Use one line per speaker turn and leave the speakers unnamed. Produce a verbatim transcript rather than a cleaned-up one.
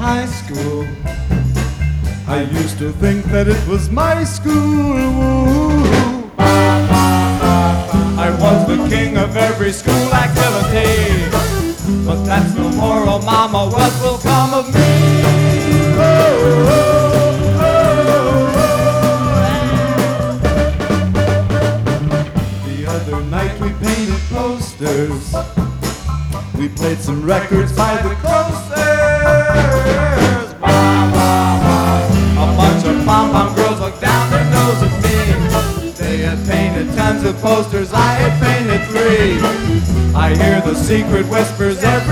high school. I used to think that it was my school. I was the king of every school activity, but that's no more, oh mama, what will come of me? Oh, oh, oh, oh. The other night we painted posters, we played some records by the coasters. Bah, bah, bah. A bunch of pom-pom girls looked down their nose at me. They had painted tons of posters, I had painted three. I hear the secret whispers every